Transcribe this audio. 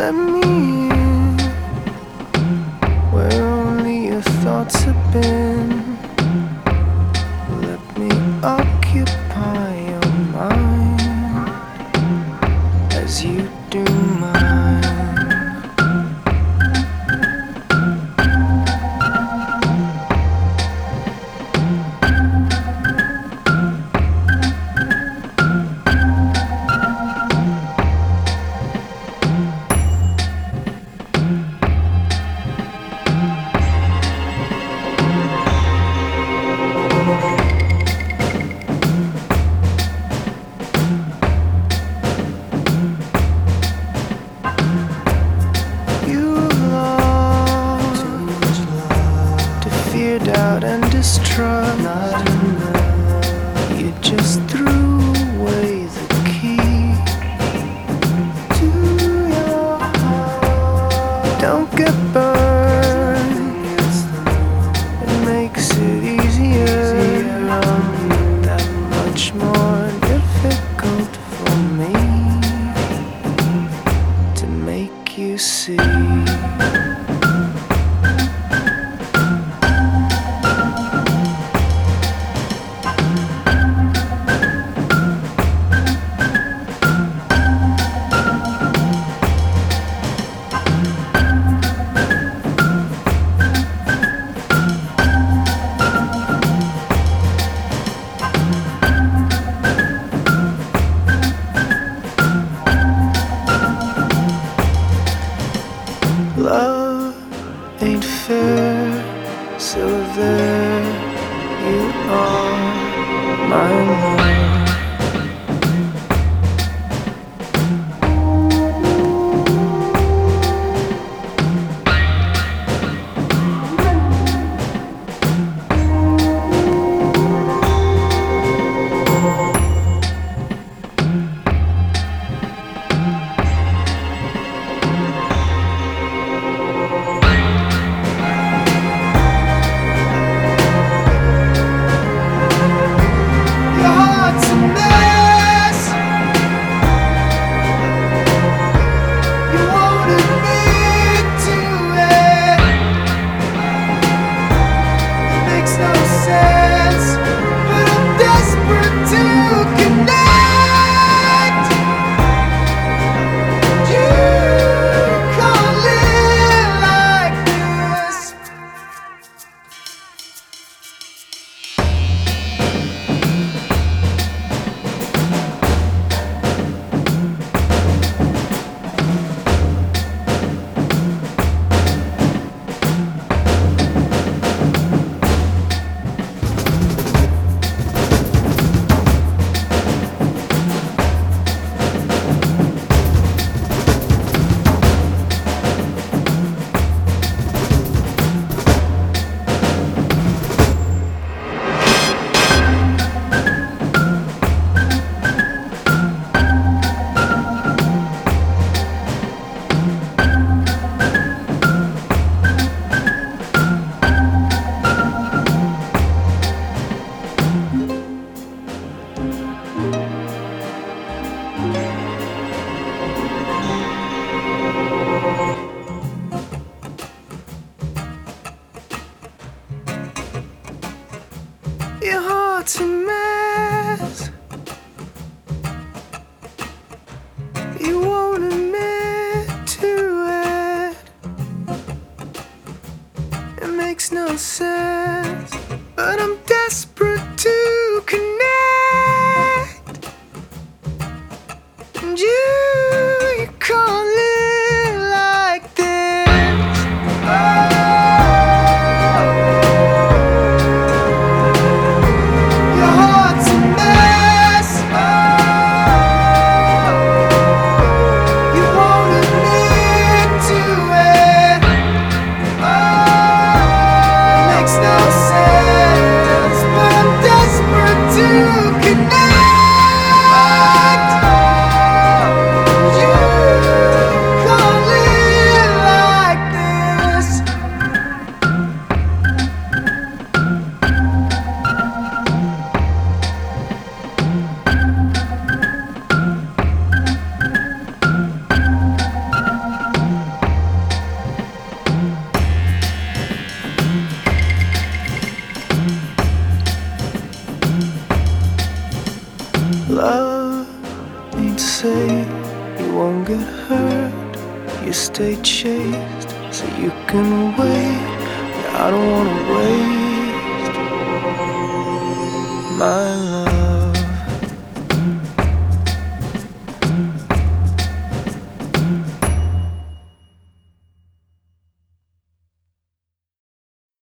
Let me in where only your thoughts have been. Let me occupy your mind as you do mine. Doubt and distrust. Not enough. You just threw away the key to your heart. Don't get burned. It makes it easier. That much more difficult for me to make you see. Love ain't fair, so there you are, my love. Your heart's a mess. You won't admit to it. It makes no sense, but I'm desperate to connect. And you can't live like this. Oh. Connect you. you won't get hurt. You stay chaste so you can wait. But I don't wanna waste my love.